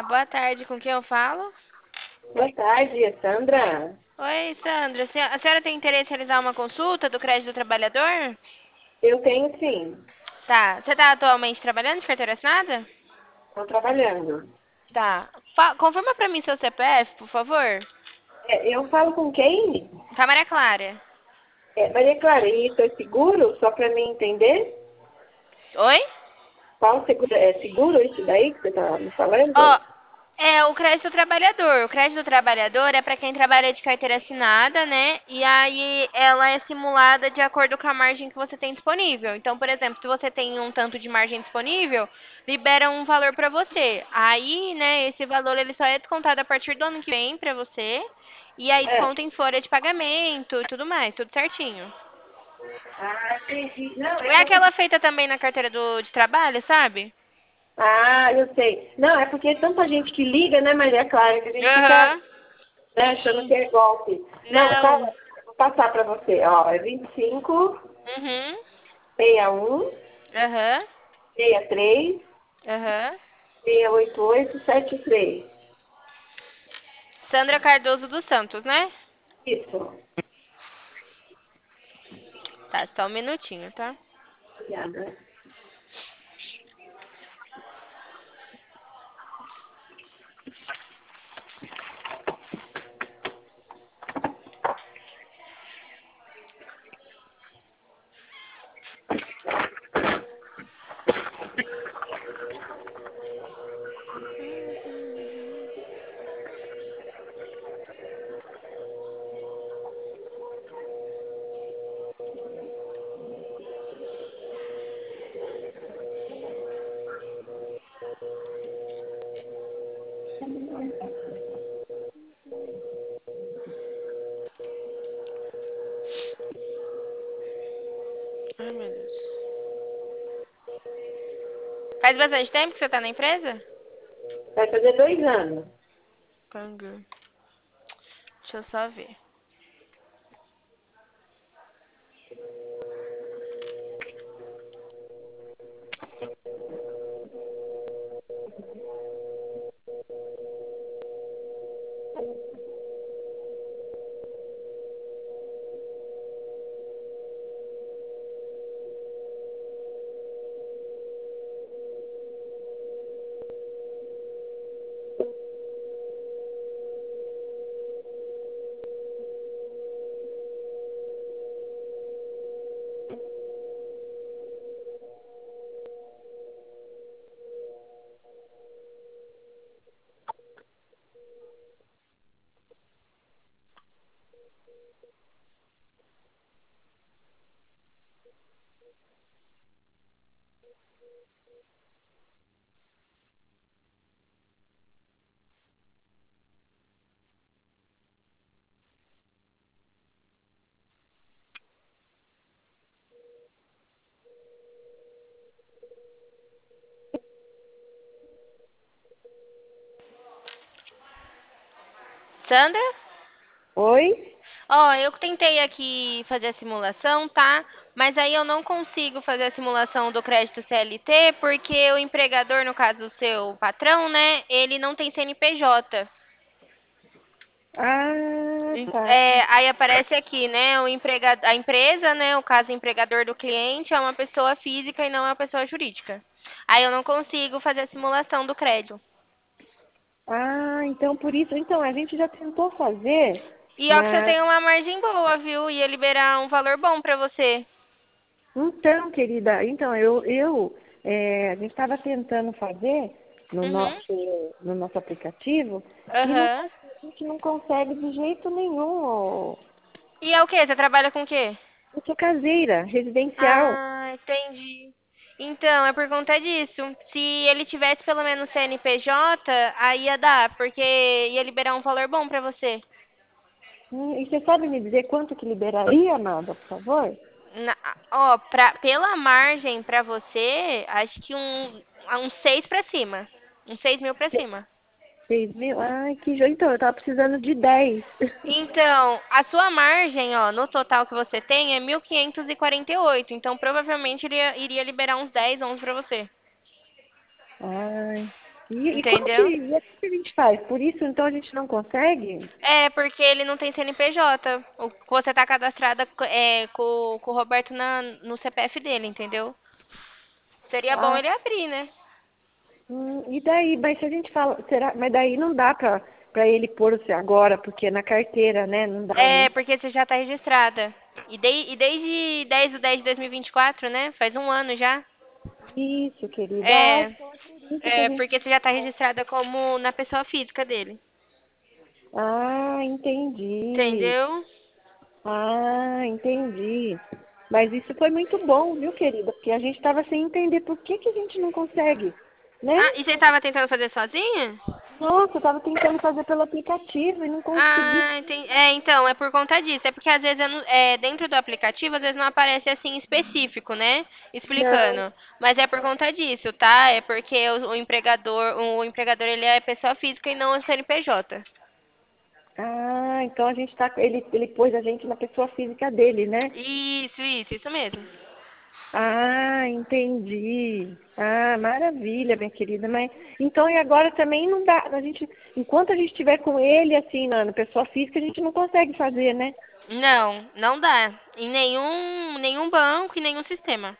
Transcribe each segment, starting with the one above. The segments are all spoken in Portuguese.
Boa tarde, com quem eu falo? Boa tarde, é Sandra. Oi, Sandra. A senhora tem interesse em realizar uma consulta do crédito do trabalhador? Eu tenho sim, Tá. Você tá atualmente trabalhando de carteira assinada? estou trabalhando. Tá. Confirma pra mim seu CPF, por favor. Eu falo com quem? Tá, Maria Clara. Maria Clara, e isso é seguro? Só para mim entender? Oi? Qual seguro? É seguro isso daí que você está me Ó, falando? é o crédito do trabalhador. O crédito do trabalhador é para quem trabalha de carteira assinada, né? E aí ela é simulada de acordo com a margem que você tem disponível. Então, por exemplo, se você tem um tanto de margem disponível, libera um valor para você. Aí, né, esse valor ele só é descontado a partir do ano que vem para você. E aí É. desconta em folha de pagamento e tudo mais, tudo certinho. Ah, entendi. Não, é É porque... aquela feita também na carteira de trabalho, sabe? Ah, eu sei. Não, é porque é tanta gente que liga, né, Maria Clara, que a gente fica, Aham. né, achando que é golpe. Não, Não. vou passar para você. Ó, é 25, Uhum. 61, Aham. 63, Aham. 688, 73. Sandra Cardoso dos Santos, né? Isso. Tá, só um minutinho, tá? Obrigada. Ai, meu Deus. Faz bastante tempo que você tá na empresa? Vai fazer 2 anos. Cangu. Deixa eu só ver. Sandra? Oi? Ó, eu tentei aqui fazer a simulação, tá? Mas aí eu não consigo fazer a simulação do crédito CLT porque o empregador, no caso o seu patrão, né? Ele não tem CNPJ. Ah, tá. Aí aparece aqui, né? A empresa, né? O caso empregador do cliente é uma pessoa física e não é uma pessoa jurídica. Aí eu não consigo fazer a simulação do crédito. Ah, então por isso. Então, a gente já tentou fazer, E ó que você mas. tem uma margem boa, viu? Ia liberar um valor bom pra você. Então, querida, então, a gente estava tentando fazer no Uhum. nosso aplicativo e Aham. a gente não consegue de jeito nenhum. E é o quê? Você trabalha com o quê? Eu sou caseira, residencial. Ah, entendi. Então, é por conta disso. Se ele tivesse pelo menos CNPJ, aí ia dar, porque ia liberar um valor bom pra você. E você sabe me dizer quanto que liberaria, amada, por favor? Ó, pela margem pra você, acho que uns 6 pra cima. Uns 6.000 pra cima. 6.000? Ai, que joio. Então, eu tava precisando de 10. Então, a sua margem, ó, no total que você tem é 1.548. Então, provavelmente ele iria liberar uns 10, 11 pra você. Ai. E como que, entendeu? e o que a gente faz? Por isso, então, a gente não consegue? É, porque ele não tem CNPJ. Você tá cadastrada com o Roberto no CPF dele, entendeu? Seria bom Ah, ele abrir, né? e daí? Mas se a gente fala, será, mas daí não dá para ele pôr o seu agora, porque é na carteira, né? Não dá, É, né? porque você já tá registrada. E desde 10/10/2024, né? Faz um ano já. Isso, querida. Ah, É, então é por isso que a gente. porque você já tá registrada como na pessoa física dele. Ah, entendi. Entendeu? Ah, entendi. Mas isso foi muito bom, viu, querida? Porque a gente estava sem entender por que a gente não consegue, né? Ah, e você estava tentando fazer sozinha? Nossa, eu estava tentando fazer pelo aplicativo e não consegui. Ah, entendi. Então, é por conta disso. É porque às vezes dentro do aplicativo, às vezes não aparece assim específico, né? Não. Explicando. Mas é por conta disso, tá? É porque o empregador ele é pessoa física e não é CNPJ. Ah, então a gente tá. Ele pôs a gente na pessoa física dele, né? Isso mesmo. Ah, entendi. Ah, maravilha, minha querida. Mas então e agora também não dá. A gente, enquanto a gente estiver com ele assim na pessoa física, a gente não consegue fazer, né? Não, não dá. Em nenhum banco e nenhum sistema.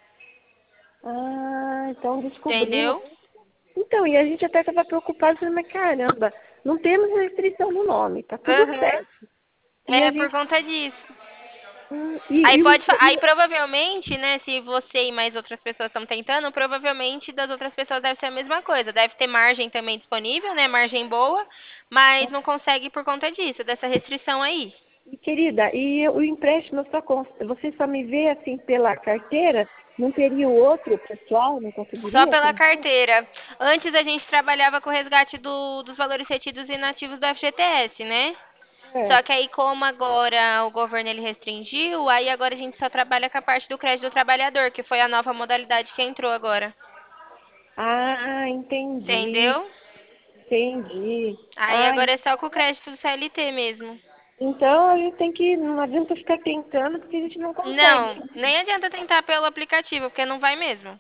Ah, então descobrimos. Entendeu? Então, e a gente até estava preocupado, falando, mas caramba, não temos restrição no nome, tá tudo Aham. certo. E a É por gente. conta disso. E, Aí e, o pode, empre- aí e- provavelmente, né, se você e mais outras pessoas estão tentando, provavelmente das outras pessoas deve ser a mesma coisa. Deve ter margem também disponível, né, margem boa, mas não consegue por conta disso, dessa restrição aí. querida, e o empréstimo você só me vê assim pela carteira? Não teria o outro pessoal? Não Só conseguiria? pela carteira. Antes a gente trabalhava com o resgate dos valores retidos e inativos do FGTS, né? É. Só que aí como agora o governo ele restringiu, aí agora a gente só trabalha com a parte do crédito do trabalhador, que foi a nova modalidade que entrou agora. Ah, entendi, Entendeu? entendi. Aí Ah, agora é só com o crédito do CLT mesmo. então a gente tem que, não adianta ficar tentando porque a gente não consegue. Não, nem adianta tentar pelo aplicativo, porque não vai mesmo.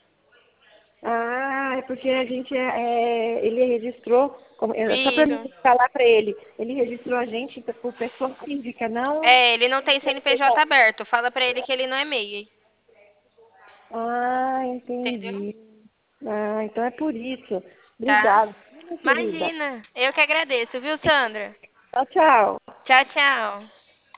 Ah, é porque a gente ele registrou, só para mim Isso. falar para ele registrou a gente por pessoa física, não. É, ele não tem CNPJ aberto. Fala pra ele que ele não é MEI. Ah, Entendeu? entendi. Ah, então é por isso. Tá? Obrigada, minha querida. Imagina. Eu que agradeço, viu, Sandra? Tchau, tchau. Tchau, tchau.